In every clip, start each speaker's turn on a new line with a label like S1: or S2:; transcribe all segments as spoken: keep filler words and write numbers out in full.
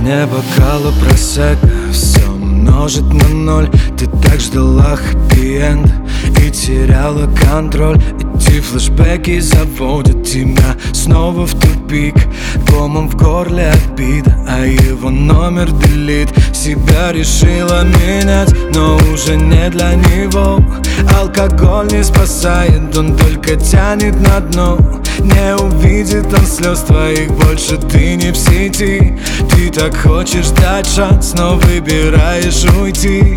S1: дне бокала просека все множит на ноль. Ты так ждала хэппи-энд и теряла контроль. Эти флешбеки заводят тебя снова в тупик. Комом в горле обида, а его номер делит. Себя решила менять, но уже не для него. Алкоголь не спасает, он только тянет на дно. Не увидит он слез твоих, больше ты не в сети. Ты так хочешь дать шанс, но выбираешь уйти.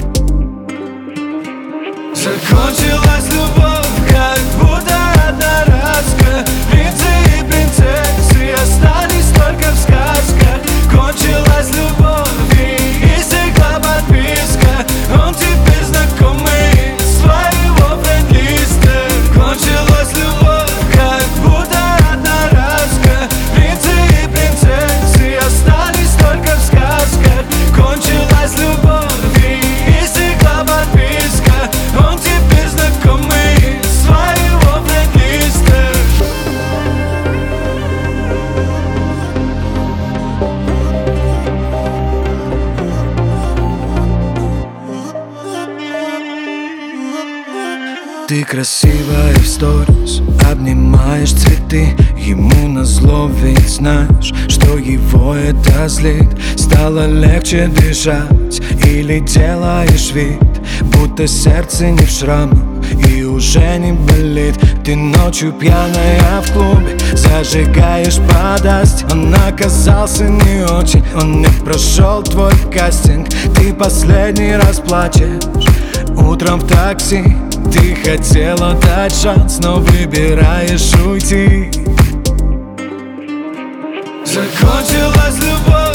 S1: Закончилась любовь, как будто одноразка. Принцы и принцессы остались только в сказках. Кончилась любовь и истекла подписка. Он теперь знакомый своего френд-листа. Кончилась любовь, как будто одноразка. Принцы и принцессы остались только в сказках. Кончилась любовь и истекла подписка. Он теперь знакомый своего френд-листа. Ты красивая в сторис, обнимаешь цветы. Ему назло, ведь знаешь, что его это злит. Стало легче дышать или делаешь вид, будто сердце не в шрамах и уже не болит. Ты ночью пьяная в клубе зажигаешь подасть. Он оказался не очень, он не прошел твой кастинг. Ты последний раз плачешь утром в такси. Ты хотела дать шанс, но выбираешь уйти. Закончилась любовь.